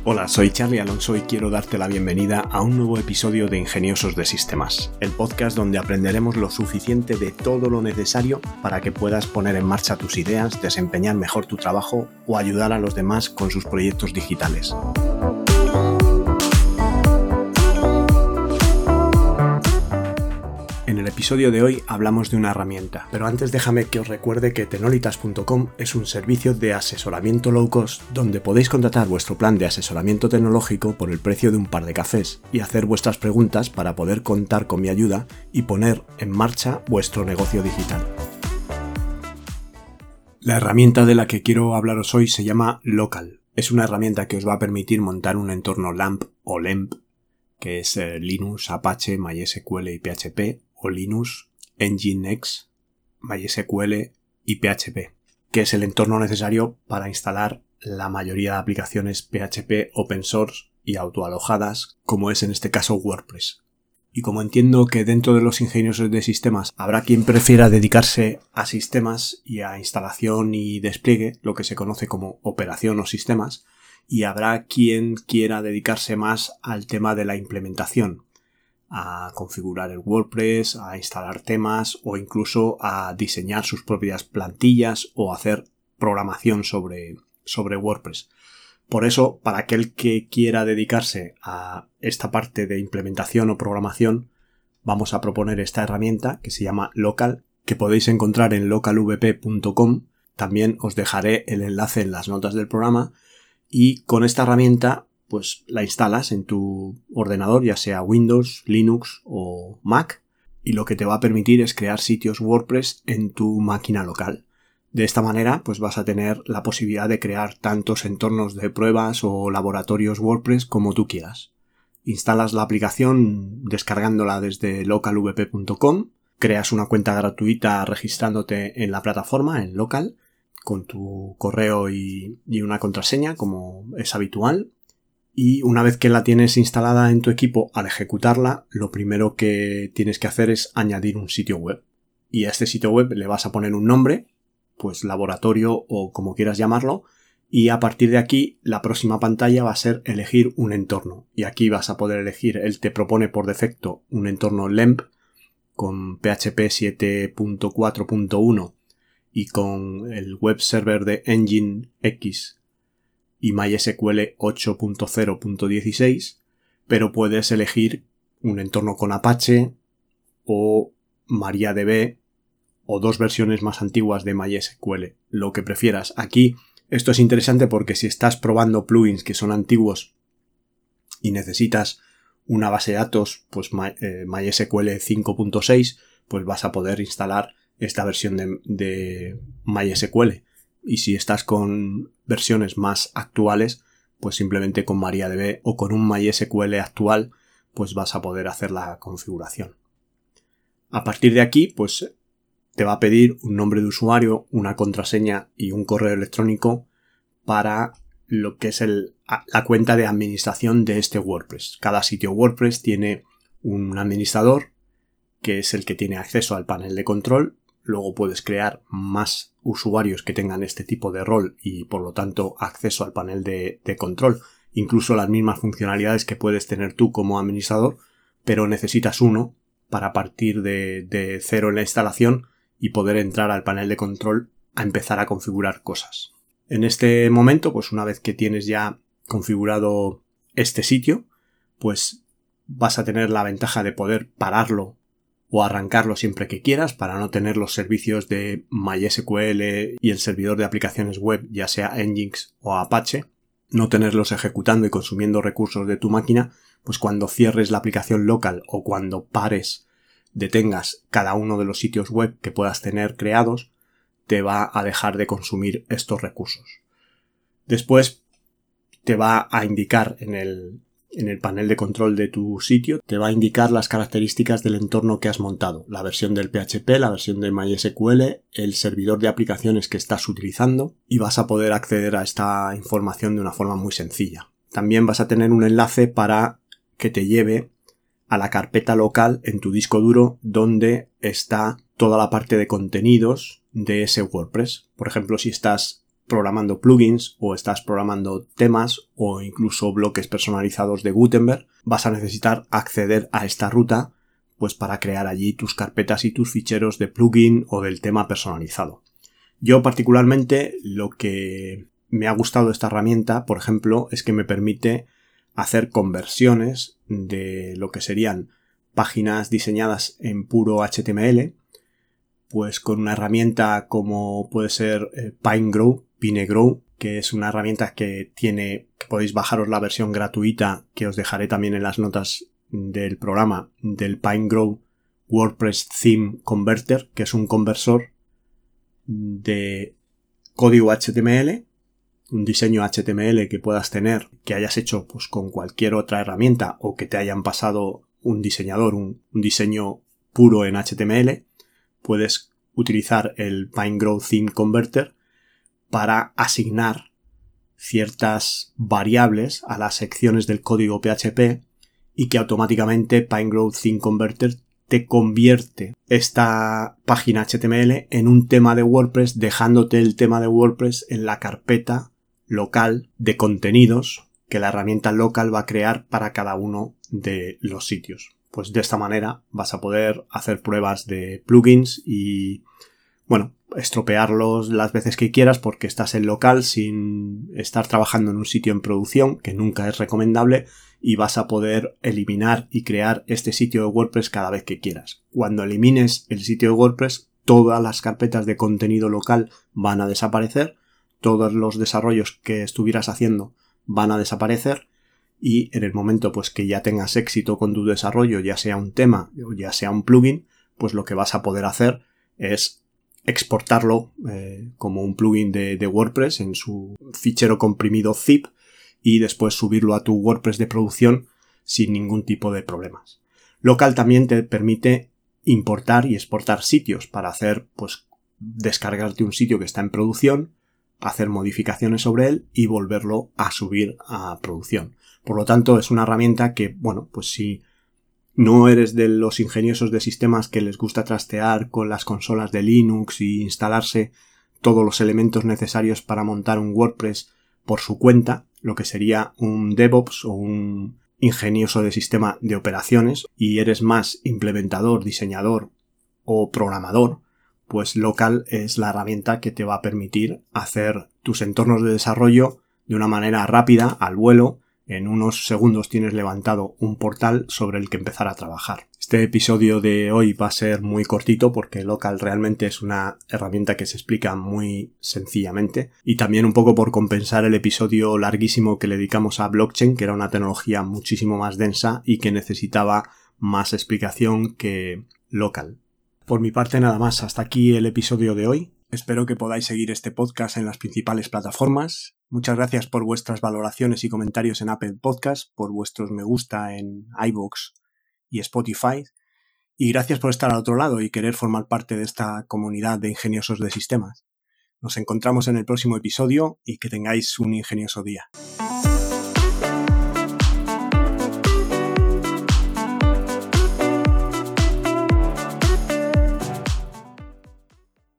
Hola, soy Charlie Alonso y quiero darte la bienvenida a un nuevo episodio de Ingeniosos de Sistemas, el podcast donde aprenderemos lo suficiente de todo lo necesario para que puedas poner en marcha tus ideas, desempeñar mejor tu trabajo o ayudar a los demás con sus proyectos digitales. En el episodio de hoy hablamos de una herramienta, pero antes déjame que os recuerde que Tenolitas.com es un servicio de asesoramiento low cost donde podéis contratar vuestro plan de asesoramiento tecnológico por el precio de un par de cafés y hacer vuestras preguntas para poder contar con mi ayuda y poner en marcha vuestro negocio digital. La herramienta de la que quiero hablaros hoy se llama Local. Es una herramienta que os va a permitir montar un entorno LAMP o LEMP, que es Linux, Apache, MySQL y PHP, o Linux, Nginx, MySQL y PHP, que es el entorno necesario para instalar la mayoría de aplicaciones PHP open source y autoalojadas, como es en este caso WordPress. Y como entiendo que dentro de los ingeniosos de sistemas habrá quien prefiera dedicarse a sistemas y a instalación y despliegue, lo que se conoce como operación o sistemas, y habrá quien quiera dedicarse más al tema de la implementación, a configurar el WordPress, a instalar temas o incluso a diseñar sus propias plantillas o hacer programación sobre WordPress. Por eso, para aquel que quiera dedicarse a esta parte de implementación o programación, vamos a proponer esta herramienta que se llama Local, que podéis encontrar en localvp.com. También os dejaré el enlace en las notas del programa y con esta herramienta pues la instalas en tu ordenador, ya sea Windows, Linux o Mac, y lo que te va a permitir es crear sitios WordPress en tu máquina local. De esta manera pues vas a tener la posibilidad de crear tantos entornos de pruebas o laboratorios WordPress como tú quieras. Instalas la aplicación descargándola desde localvp.com, creas una cuenta gratuita registrándote en la plataforma, en Local, con tu correo y una contraseña como es habitual. Y una vez que la tienes instalada en tu equipo, al ejecutarla, lo primero que tienes que hacer es añadir un sitio web. Y a este sitio web le vas a poner un nombre, pues laboratorio o como quieras llamarlo, y a partir de aquí la próxima pantalla va a ser elegir un entorno. Y aquí vas a poder elegir, él te propone por defecto un entorno LEMP con PHP 7.4.1 y con el web server de Nginx y MySQL 8.0.16, pero puedes elegir un entorno con Apache o MariaDB o dos versiones más antiguas de MySQL, lo que prefieras. Aquí esto es interesante porque si estás probando plugins que son antiguos y necesitas una base de datos, pues MySQL 5.6, pues vas a poder instalar esta versión de MySQL. Y si estás con versiones más actuales, pues simplemente con MariaDB o con un MySQL actual, pues vas a poder hacer la configuración. A partir de aquí, pues te va a pedir un nombre de usuario, una contraseña y un correo electrónico para lo que es la cuenta de administración de este WordPress. Cada sitio WordPress tiene un administrador que es el que tiene acceso al panel de control. Luego puedes crear más usuarios que tengan este tipo de rol y por lo tanto acceso al panel de control, incluso las mismas funcionalidades que puedes tener tú como administrador, pero necesitas uno para partir de cero en la instalación y poder entrar al panel de control a empezar a configurar cosas. En este momento, pues una vez que tienes ya configurado este sitio, pues vas a tener la ventaja de poder pararlo o arrancarlo siempre que quieras para no tener los servicios de MySQL y el servidor de aplicaciones web, ya sea Nginx o Apache, no tenerlos ejecutando y consumiendo recursos de tu máquina, pues cuando cierres la aplicación local o cuando detengas cada uno de los sitios web que puedas tener creados, te va a dejar de consumir estos recursos. Después te va a indicar en el panel de control de tu sitio, te va a indicar las características del entorno que has montado, la versión del PHP, la versión de MySQL, el servidor de aplicaciones que estás utilizando y vas a poder acceder a esta información de una forma muy sencilla. También vas a tener un enlace para que te lleve a la carpeta local en tu disco duro donde está toda la parte de contenidos de ese WordPress. Por ejemplo, si estás programando plugins o estás programando temas o incluso bloques personalizados de Gutenberg, vas a necesitar acceder a esta ruta pues para crear allí tus carpetas y tus ficheros de plugin o del tema personalizado. Yo particularmente lo que me ha gustado de esta herramienta, por ejemplo, es que me permite hacer conversiones de lo que serían páginas diseñadas en puro HTML, pues con una herramienta como puede ser Pinegrow, que es una herramienta que podéis bajaros la versión gratuita que os dejaré también en las notas del programa, del Pinegrow WordPress Theme Converter, que es un conversor de código HTML, un diseño HTML que puedas tener, que hayas hecho pues con cualquier otra herramienta o que te hayan pasado un diseñador, un diseño puro en HTML. Puedes utilizar el Pinegrow Theme Converter para asignar ciertas variables a las secciones del código PHP y que automáticamente Pinegrow Theme Converter te convierte esta página HTML en un tema de WordPress, dejándote el tema de WordPress en la carpeta local de contenidos que la herramienta local va a crear para cada uno de los sitios. Pues de esta manera vas a poder hacer pruebas de plugins y, bueno, estropearlos las veces que quieras porque estás en local sin estar trabajando en un sitio en producción, que nunca es recomendable, y vas a poder eliminar y crear este sitio de WordPress cada vez que quieras. Cuando elimines el sitio de WordPress, todas las carpetas de contenido local van a desaparecer, todos los desarrollos que estuvieras haciendo van a desaparecer, y en el momento pues que ya tengas éxito con tu desarrollo, ya sea un tema o ya sea un plugin, pues lo que vas a poder hacer es exportarlo como un plugin de WordPress en su fichero comprimido zip y después subirlo a tu WordPress de producción sin ningún tipo de problemas. Local también te permite importar y exportar sitios para hacer, pues, descargarte un sitio que está en producción, hacer modificaciones sobre él y volverlo a subir a producción. Por lo tanto, es una herramienta que, bueno, pues si no eres de los ingeniosos de sistemas que les gusta trastear con las consolas de Linux y instalarse todos los elementos necesarios para montar un WordPress por su cuenta, lo que sería un DevOps o un ingenioso de sistema de operaciones, y eres más implementador, diseñador o programador, pues Local es la herramienta que te va a permitir hacer tus entornos de desarrollo de una manera rápida, al vuelo. En unos segundos tienes levantado un portal sobre el que empezar a trabajar. Este episodio de hoy va a ser muy cortito porque Local realmente es una herramienta que se explica muy sencillamente, y también un poco por compensar el episodio larguísimo que le dedicamos a blockchain, que era una tecnología muchísimo más densa y que necesitaba más explicación que Local. Por mi parte nada más, hasta aquí el episodio de hoy. Espero que podáis seguir este podcast en las principales plataformas. Muchas gracias por vuestras valoraciones y comentarios en Apple Podcast, por vuestros me gusta en iVoox y Spotify, y gracias por estar al otro lado y querer formar parte de esta comunidad de ingeniosos de sistemas. Nos encontramos en el próximo episodio y que tengáis un ingenioso día.